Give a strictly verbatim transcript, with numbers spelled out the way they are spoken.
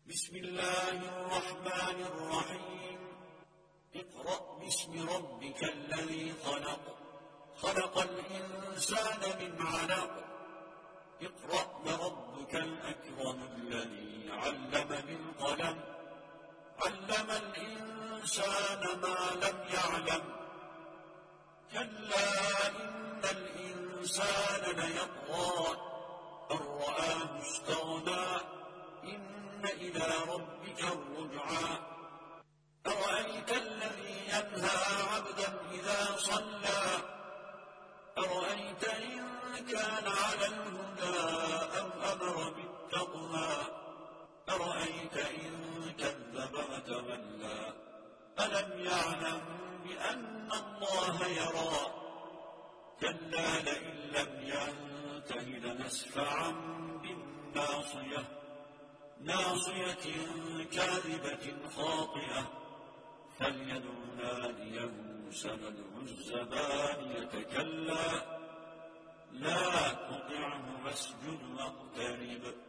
بسم الله الرحمن الرحيم اقرأ باسم ربك الذي خلق خلق الإنسان من علق اقرأ وربك الأكرم الذي علم بالقلم علم الإنسان ما لم يعلم كلا إن الإنسان ليطغى أن رآه استغنى إن إلى ربك الرجعى أرأيت الذي ينهى عبدا إذا صلى أرأيت إن كان على الهدى أم أمر بالتقوى أرأيت إن كذب وتولى ألم يعلم بأن الله يرى كلا لئن لم ينته لنسفعا بالناصية ناصية كاذبة خاطئة فليدع ناديه سندع الزبانية كلا لا تطعه واسجد واقترب